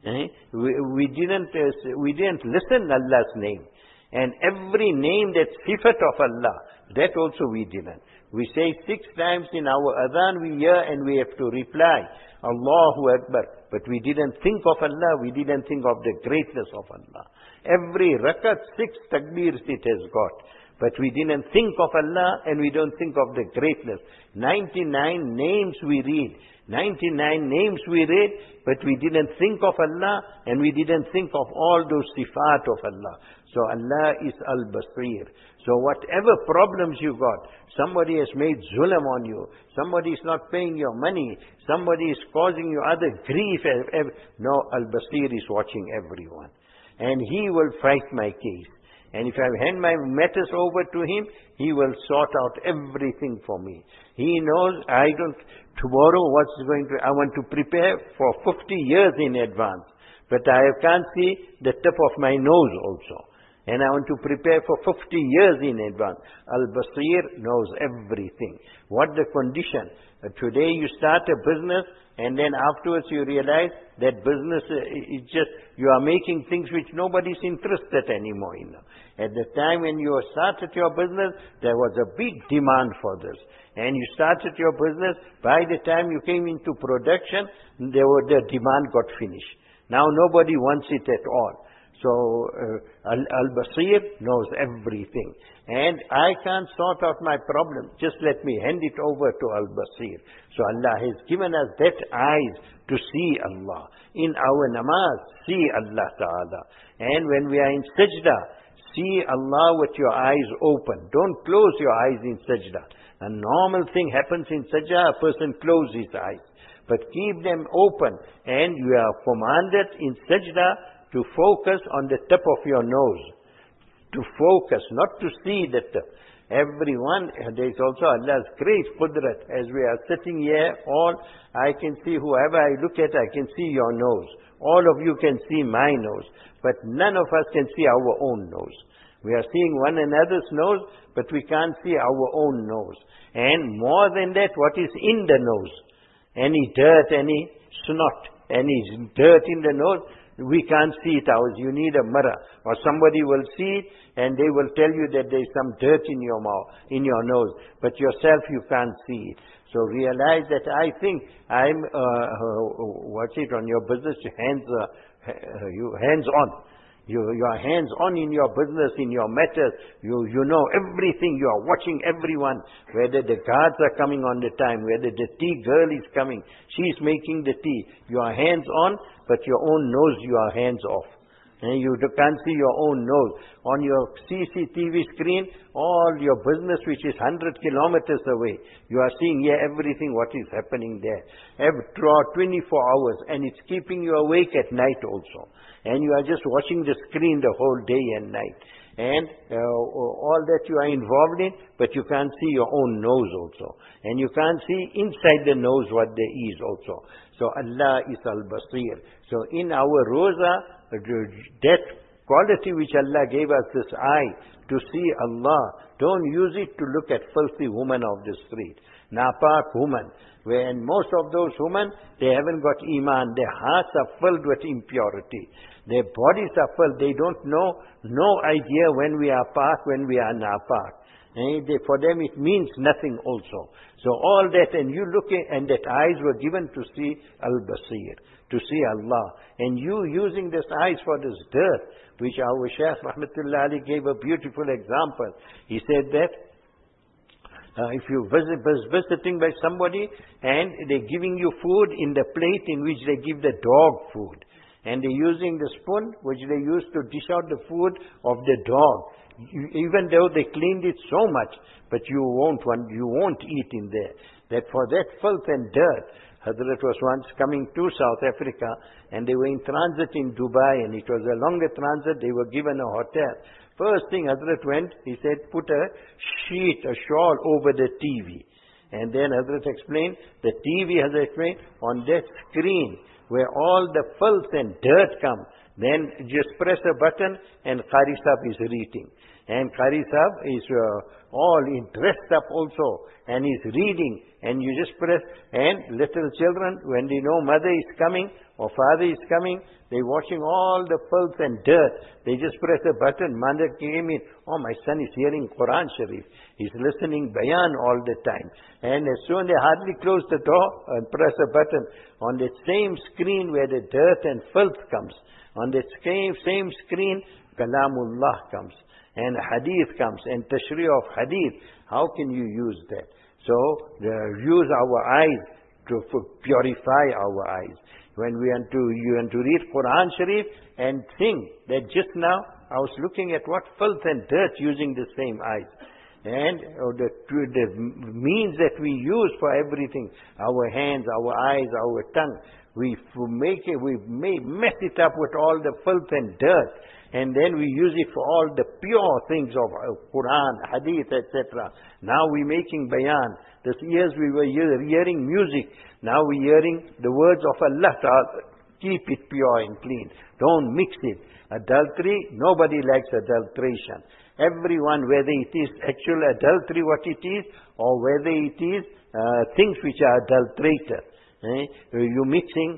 We didn't listen Allah's name. And every name that's sifat of Allah, that also we didn't. We say 6 times in our adhan we hear and we have to reply, Allahu Akbar. But we didn't think of Allah, we didn't think of the greatness of Allah. Every rakat, 6 takbirs it has got. But we didn't think of Allah and we don't think of the greatness. 99 names we read. 99 names we read, but we didn't think of Allah and we didn't think of all those sifat of Allah. So Allah is Al-Basir. So whatever problems you got, somebody has made zulm on you, somebody is not paying your money, somebody is causing you other grief. No, Al-Basir is watching everyone. And He will fight my case. And if I hand my matters over to Him, He will sort out everything for me. He knows tomorrow I want to prepare for 50 years in advance. But I can't see the tip of my nose also. And I want to prepare for 50 years in advance. Al-Basir knows everything. What the condition? Today you start a business and then afterwards you realize that business is just, you are making things which nobody is interested anymore in. At the time when you started your business, there was a big demand for this. And you started your business, by the time you came into production, the demand got finished. Now nobody wants it at all. So Al-Basir knows everything. And I can't sort out my problem. Just let me hand it over to Al-Basir. So Allah has given us that eyes to see Allah. In our namaz, see Allah Ta'ala. And when we are in sajda, see Allah with your eyes open. Don't close your eyes in sajda. A normal thing happens in sajda, a person closes his eyes. But keep them open. And you are commanded in sajda to focus on the tip of your nose. To focus, not to see the tip. Everyone, there is also Allah's great qudrat. As we are sitting here, I can see whoever I look at, I can see your nose. All of you can see my nose. But none of us can see our own nose. We are seeing one another's nose, but we can't see our own nose. And more than that, what is in the nose? Any dirt, any snot, any dirt in the nose, we can't see it ours. You need a mirror. Or somebody will see it and they will tell you that there is some dirt in your mouth, in your nose. But yourself you can't see it. So realize that I think I'm, what's it on your business? Hands on. You are hands on in your business, in your matters. You know everything. You are watching everyone. Whether the guards are coming on the time, whether the tea girl is coming, she is making the tea. You are hands on, but your own nose you are hands off. And you can't see your own nose. On your CCTV screen, all your business which is 100 kilometers away, you are seeing here everything what is happening there. Throughout 24 hours, and it's keeping you awake at night also. And you are just watching the screen the whole day and night. And all that you are involved in, but you can't see your own nose also. And you can't see inside the nose what there is also. So Allah is Al-Basir. So in our roza, that quality which Allah gave us, this eye, to see Allah, don't use it to look at filthy women of the street. Napak women. When most of those women, they haven't got iman. Their hearts are filled with impurity. Their bodies are filled. They don't know, no idea when we are pak, when we are napak. For them it means nothing also. So all that, and you look at, and that eyes were given to see Al-Basir, to see Allah. And you using this eyes for this dirt, which our Shaykh Rahmatullah Ali gave a beautiful example. He said that, if you visiting by somebody and they're giving you food in the plate in which they give the dog food, and they're using the spoon which they use to dish out the food of the dog, even though they cleaned it so much, but you won't eat in there. That for that filth and dirt, Hazrat was once coming to South Africa and they were in transit in Dubai, and it was a longer transit. They were given a hotel. First thing Hazrat went, he said, put a sheet, a shawl over the TV. And then Hazrat explained, the TV, Hazrat explained, on that screen where all the filth and dirt come, then just press a button and Qari Sahib is reading. And Qari Sahib is all dressed up also, and he's reading, and you just press, and little children, when they know mother is coming or father is coming, they're watching all the filth and dirt. They just press a button, mother came in, oh, my son is hearing Quran Sharif, he's listening bayan all the time. And as soon they hardly close the door and press a button, on that same screen where the dirt and filth comes, on that same screen, Kalamullah comes, and Hadith comes, and Tashri' of Hadith. How can you use that? So, use our eyes to purify our eyes. When you want to read Quran Sharif and think that just now I was looking at what filth and dirt using the same eyes. And the means that we use for everything, our hands, our eyes, our tongue, we mess it up with all the filth and dirt, and then we use it for all the pure things of Quran, Hadith, etc. Now we're making bayan. This years we were hearing music. Now we're hearing the words of Allah. Keep it pure and clean. Don't mix it. Adultery, nobody likes adulteration. Everyone, whether it is actual adultery, what it is, or whether it is things which are adulterated. You're mixing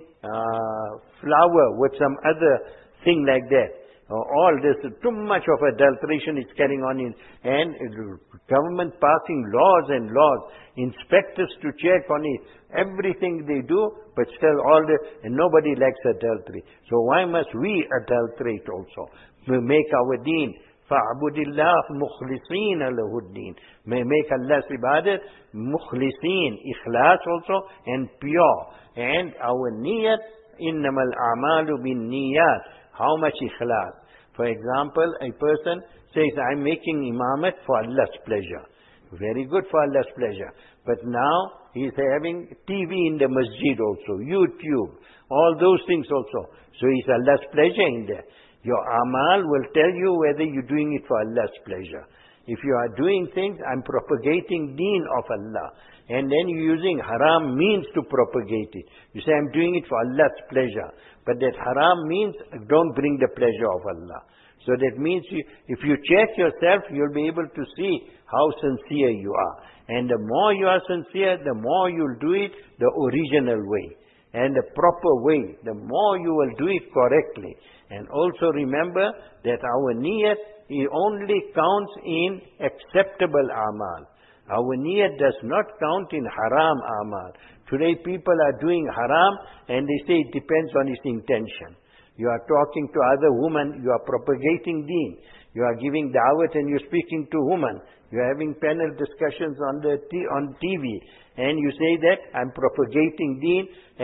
flour with some other thing like that. All this, too much of adulteration is carrying on and government passing laws and laws, inspectors to check on it, everything they do, but still and nobody likes adultery. So why must we adulterate also? We make our deen. فَعْبُدِ اللَّهِ مُخْلِصِينَ لَهُ الدِّينَ. May make Allah's ibadat mukhlisin, ikhlas also, and pure. And our niyat, إِنَّمَا الْأَعْمَالُ بِالنِّيَّاتِ. How much ikhlas? For example, a person says, I'm making imamat for Allah's pleasure. Very good for Allah's pleasure. But now, he's having TV in the masjid also, YouTube, all those things also. So is Allah's pleasure in there. Your amal will tell you whether you're doing it for Allah's pleasure. If you are doing things, I'm propagating deen of Allah. And then you're using haram means to propagate it. You say, I'm doing it for Allah's pleasure. But that haram means, don't bring the pleasure of Allah. So that means, if you check yourself, you'll be able to see how sincere you are. And the more you are sincere, the more you'll do it the original way. And the proper way, the more you will do it correctly. And also remember that our niyat only counts in acceptable amal. Our niyat does not count in haram amal. Today people are doing haram and they say it depends on his intention. You are talking to other women, you are propagating deen. You are giving da'wat and you're speaking to women. You are having panel discussions on TV. And you say that I'm propagating deen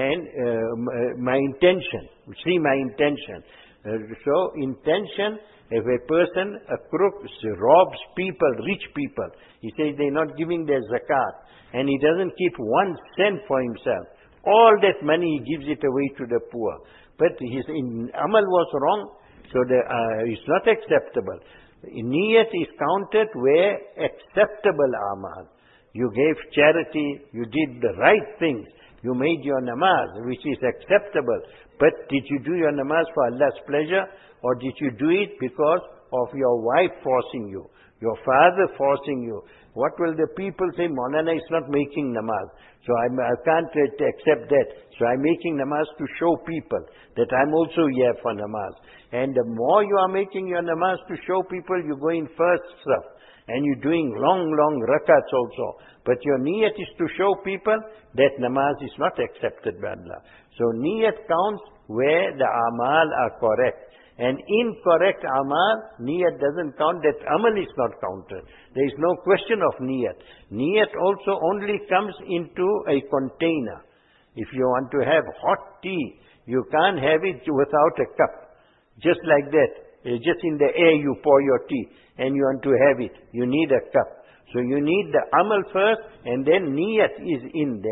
and my intention. See my intention. So intention, if a person, a crook, robs people, rich people, he says they're not giving their zakat, and he doesn't keep 1 cent for himself. All that money he gives it away to the poor. But his amal was wrong, so it's not acceptable. Niyat is counted where acceptable amal. You gave charity, you did the right things, you made your namaz, which is acceptable. But did you do your namaz for Allah's pleasure, or did you do it because of your wife forcing you, your father forcing you? What will the people say? Maulana is not making namaz, so I can't accept that. So I'm making namaz to show people that I'm also here for namaz. And the more you are making your namaz to show people, you go in first saf. And you're doing long rakats also. But your niyat is to show people that namaz is not accepted by Allah. So niyat counts where the amal are correct. And incorrect amal, niyat doesn't count, that amal is not counted. There is no question of niyat. Niyat also only comes into a container. If you want to have hot tea, you can't have it without a cup. Just like that. Just in the air you pour your tea and you want to have it. You need a cup. So you need the amal first and then niyat is in there.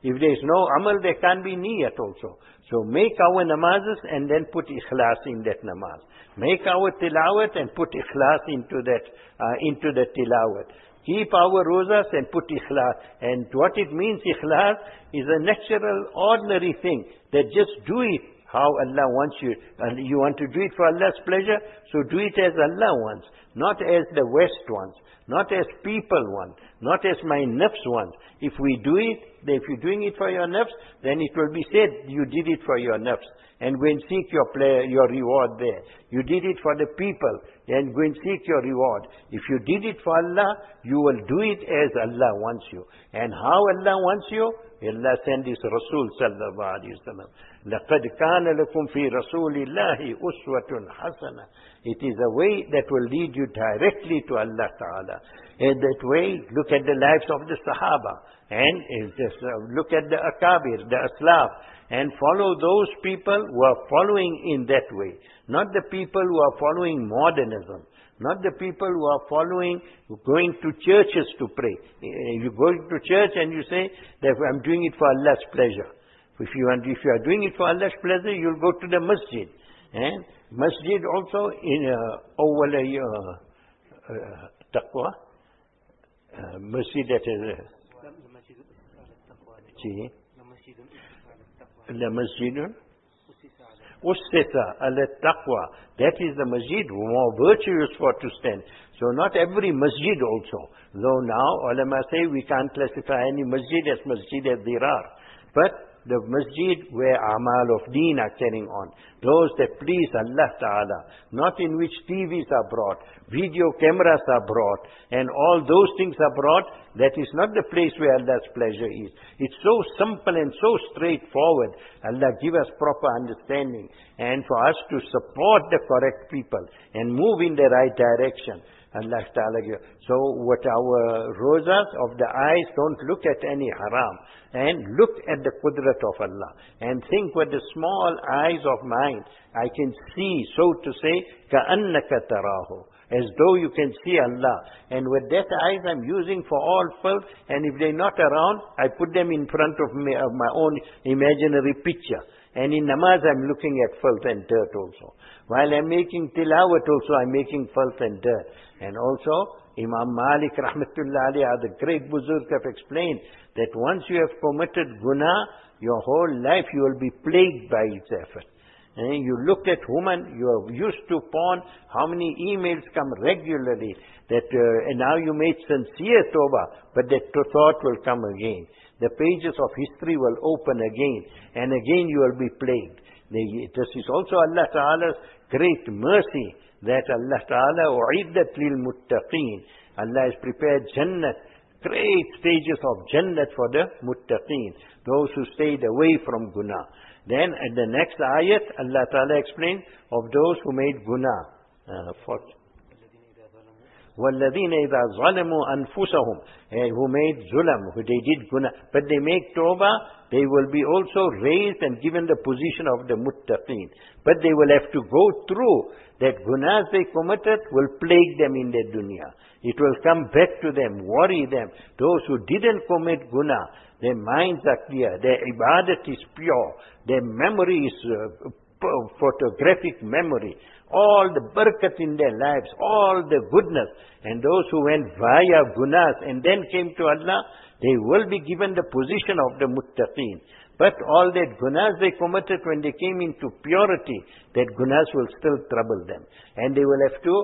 If there is no amal, there can't be niyat also. So make our namazes and then put ikhlas in that namaz. Make our tilawat and put ikhlas into the tilawat. Keep our rosas and put ikhlas. And what it means, ikhlas, is a natural, ordinary thing. That just do it how Allah wants you. And you want to do it for Allah's pleasure, so do it as Allah wants. Not as the West wants. Not as people want. Not as my nafs wants. If we do it, if you're doing it for your nafs, then it will be said you did it for your nafs. And go and seek your reward there. You did it for the people, and go and seek your reward. If you did it for Allah, you will do it as Allah wants you. And how Allah wants you? Allah sent His Rasul sallallahu alayhi wa sallam. لَقَدْ كَانَ لَكُمْ فِي رَسُولِ اللَّهِ أُسْوَةٌ حَسَنَةٌ. It is a way that will lead you directly to Allah Ta'ala. In that way, look at the lives of the Sahaba. And just look at the Akabir, the Aslaf. And follow those people who are following in that way. Not the people who are following modernism. Not the people who are following, going to churches to pray. You go to church and you say that I'm doing it for Allah's pleasure. If you are doing it for Allah's pleasure, you'll go to the masjid. And masjid also in taqwa. Masjid that is the masjid Ussisa ala taqwa. That is the masjid more virtuous for to stand. So not every masjid also. Though now ulama say we can't classify any masjid as dirar. But the masjid where amal of deen are carrying on. Those that please Allah Ta'ala. Not in which TVs are brought, video cameras are brought, and all those things are brought. That is not the place where Allah's pleasure is. It's so simple and so straightforward. Allah give us proper understanding. And for us to support the correct people and move in the right direction. Allah Ta'ala give. So what our rosas of the eyes, don't look at any haram. And look at the qudrat of Allah. And think with the small eyes of mine, I can see, so to say, كَأَنَّكَ تَرَاهُ. As though you can see Allah. And with that eyes I'm using for all filth. And if they're not around, I put them in front of me, of my own imaginary picture. And in namaz I'm looking at filth and dirt also. While I'm making tilawat also, I'm making filth and dirt. And also, Imam Malik rahmatullah alayhi, the great Buzurg have explained that once you have committed guna, your whole life you will be plagued by its effort. And you look at women, you are used to porn, how many emails come regularly, that and now you made sincere tawbah, but that thought will come again. The pages of history will open again, and again you will be plagued. This is also Allah Ta'ala's great mercy, that Allah Ta'ala u'iddat lil muttaqeen. Allah has prepared Jannat, great stages of Jannat for the muttaqeen, those who stayed away from guna. Then at the next ayat, Allah Ta'ala explained of those who made guna. وَالَّذِينَ إِذَا ظَلَمُوا أَنفُسَهُمْ, who made zulam, who they did guna, but they make tawbah, they will be also raised and given the position of the muttaqeen. But they will have to go through that gunas they committed will plague them in their dunya. It will come back to them, worry them. Those who didn't commit guna, their minds are clear, their ibadat is pure, their memory is photographic memory, all the barakat in their lives, all the goodness. And those who went via gunas and then came to Allah, they will be given the position of the muttaqeen. But all that gunas they committed when they came into purity, that gunas will still trouble them. And they will have to,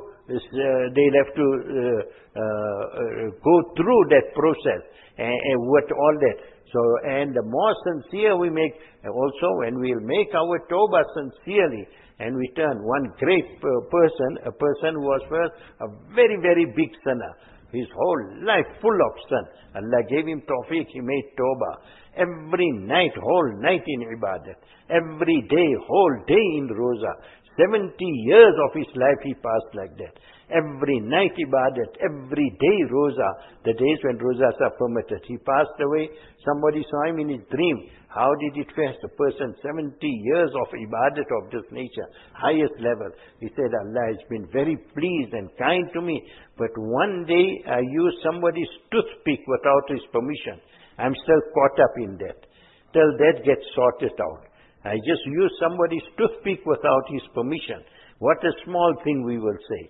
go through that process with all that. So, and the more sincere we make, also when we'll make our tawbah sincerely, and we turn one great person, a person who was first a very, very big sinner, his whole life full of sin. Allah gave him tawfiq, he made tawbah. Every night, whole night in ibadat. Every day, whole day in roza. 70 years of his life he passed like that. Every night ibadat, every day roza, the days when rozas are permitted. He passed away, somebody saw him in his dream. How did it fare? The person, 70 years of ibadat of this nature, highest level. He said, Allah has been very pleased and kind to me. But one day I used somebody's toothpick without his permission. I'm still caught up in that. Till that gets sorted out. I just use somebody's toothpick without his permission. What a small thing we will say.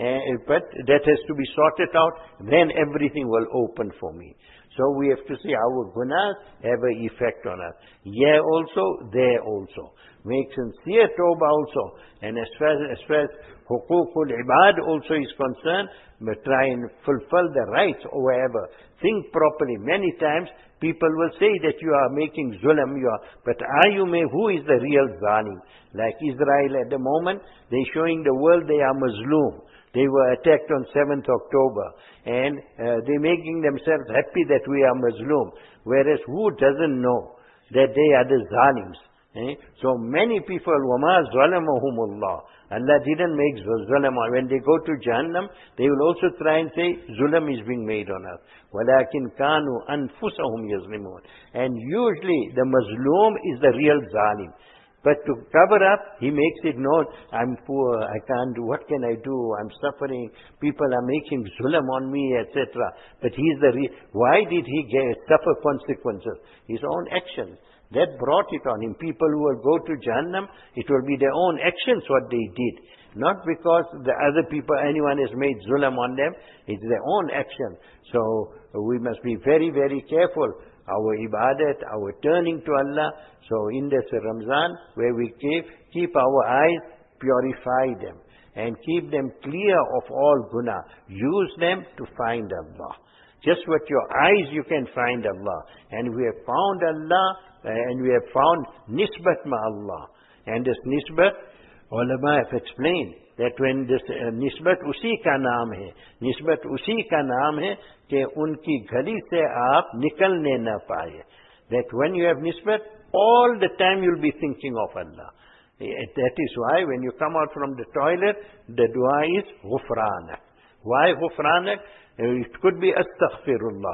But that has to be sorted out, then everything will open for me. So we have to say our gunas have an effect on us. Here also, there also. Make sincere tawbah also. And as far as hukukul ibad also is concerned, but try and fulfill the rights or whatever. Think properly. Many times people will say that you are making zulm, but who is the real zalim? Like Israel at the moment, they're showing the world they are Muslim. They were attacked on 7th October. And they're making themselves happy that we are Muslim. Whereas who doesn't know that they are the zalims? So many people, وَمَا ظَلَمَهُمُ اللَّهُ. Allah didn't make zulm. When they go to Jahannam, they will also try and say, zulm is being made on us. وَلَكِنْ كَانُوا أَنفُسَهُمْ يَظْلِمُونَ. And usually the Mazlum is the real zalim. But to cover up, he makes it known, I'm poor, I can't do, what can I do, I'm suffering, people are making zulm on me, etc. But he's why did he suffer consequences? His own actions. That brought it on him. People who will go to Jahannam, it will be their own actions what they did. Not because the other people, anyone has made zulm on them, it's their own action. So we must be very, very careful. Our ibadat, our turning to Allah. So in this Ramzan, where we keep our eyes, purify them, and keep them clear of all guna. Use them to find Allah. Just with your eyes you can find Allah. And we have found Allah, and we have found nisbat ma Allah. And this nisbat, ulama have explained that when this nisbat usi ka naam hai, nisbat usi ka naam hai कि उनकी गली से आप निकलने न पाए. That when you have nisbat, all the time you'll be thinking of Allah. That is why when you come out from the toilet, the dua is ghufranak. Why ghufranak? It could be astaghfirullah.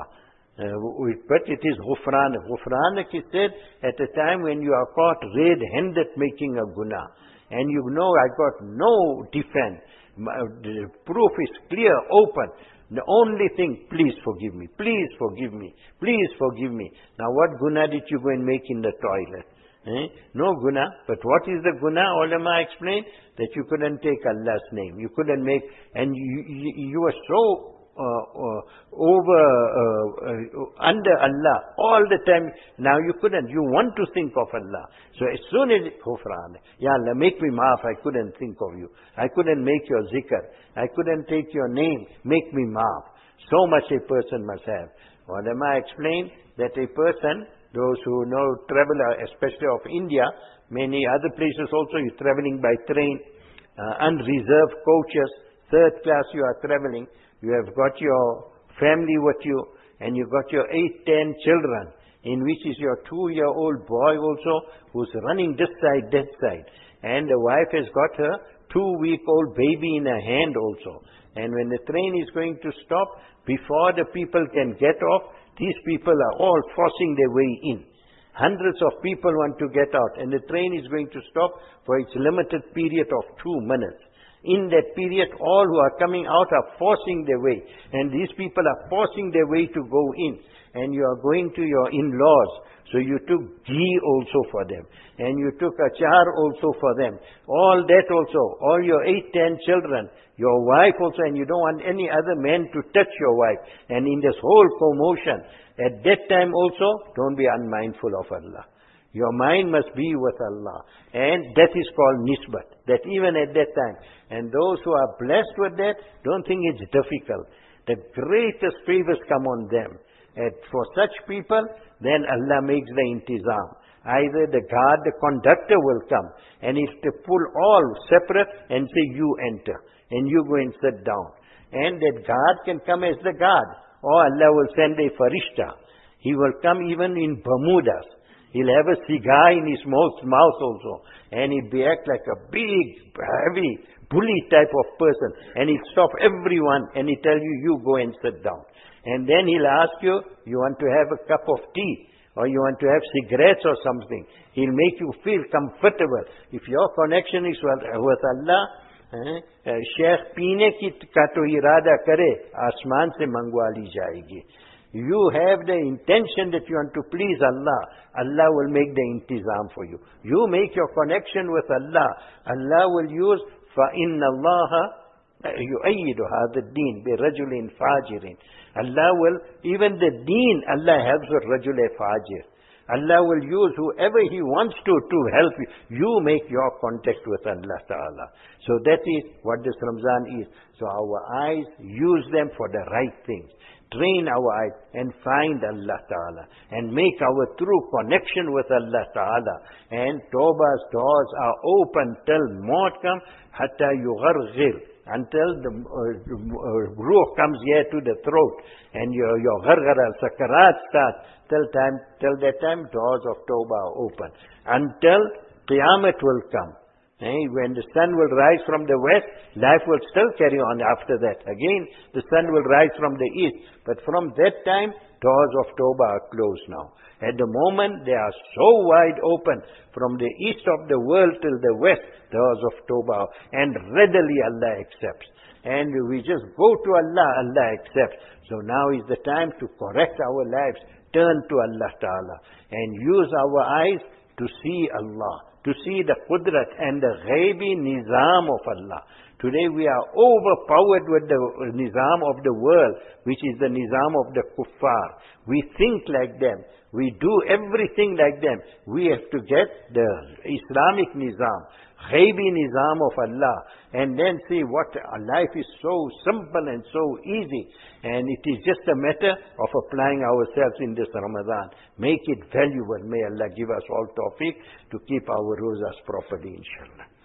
But it is ghufranak. Ghufranak is said at a time when you are caught red-handed making a guna. And you know I got no defense. The proof is clear, open. The only thing, please forgive me, please forgive me, please forgive me. Now what guna did you go and make in the toilet? No guna, but what is the guna? Ulama explained that you couldn't take Allah's name. You couldn't make, and you were so under Allah all the time. Now you couldn't. You want to think of Allah. So as soon as Ghufran, Ya Allah, make me maaf. I couldn't think of you. I couldn't make your zikr. I couldn't take your name. Make me maaf. So much a person must have. Ulama explained that a person, those who know travel, especially of India, many other places also, you're traveling by train, unreserved coaches, third class you are traveling. You have got your family with you, and you got your 8-10 children, in which is your 2-year-old boy also, who's running this side, that side. And the wife has got her 2-week-old baby in her hand also. And when the train is going to stop, before the people can get off, these people are all forcing their way in. Hundreds of people want to get out, and the train is going to stop for its limited period of 2 minutes. In that period, all who are coming out are forcing their way. And these people are forcing their way to go in. And you are going to your in-laws. So you took ghee also for them. And you took achar also for them. All that also. All your 8-10 children. Your wife also. And you don't want any other man to touch your wife. And in this whole commotion, at that time also, don't be unmindful of Allah. Your mind must be with Allah. And that is called nisbat. That even at that time. And those who are blessed with that, don't think it's difficult. The greatest favors come on them. And for such people, then Allah makes the intizam. Either the guard, the conductor will come. And if they pull all separate and say, you enter. And you go and sit down. And that guard can come as the guard. Or Allah will send a farishta. He will come even in Bermudas. He'll have a cigar in his mouth also. And he'll be act like a big, heavy, bully type of person. And he'll stop everyone and he'll tell you, you go and sit down. And then he'll ask you, you want to have a cup of tea? Or you want to have cigarettes or something? He'll make you feel comfortable. If your connection is with Allah, Sheikh पीने की का तो इरादा करे, आसमान से मंगवा ली जाएगी. You have the intention that you want to please Allah. Allah will make the intizam for you. You make your connection with Allah. Allah will use فَإِنَّ اللَّهَ يُؤَيِّدُ هَذَا الدِّينِ بِرَجُلٍ فَاجِرٍ. Allah will, even the deen, Allah helps with rajul fajir. Allah will use whoever He wants to help you. You make your contact with Allah Ta'ala. So that is what this Ramzan is. So our eyes, use them for the right things. Train our eyes and find Allah Ta'ala. And make our true connection with Allah Ta'ala. And Tawbah's doors are open till maut come, hatta yugharghir. Until the ruh comes here to the throat. And your gharghara, sakarat starts. Till that time, doors of Tawbah are open. Until Qiyamah will come. When the sun will rise from the west, life will still carry on after that. Again, the sun will rise from the east. But from that time, doors of Tawbah are closed now. At the moment, they are so wide open. From the east of the world till the west, doors of Tawbah. And readily Allah accepts. And we just go to Allah, Allah accepts. So now is the time to correct our lives. Turn to Allah Ta'ala. And use our eyes to see Allah. To see the Qudrat and the Ghaibi Nizam of Allah. Today we are overpowered with the Nizam of the world, which is the Nizam of the Kuffar. We think like them. We do everything like them. We have to get the Islamic Nizam, Ghaibi Nizam of Allah, and then see what life is so simple and so easy. And it is just a matter of applying ourselves in this Ramadan. Make it valuable. May Allah give us all tawfiq to keep our rosas properly, inshallah.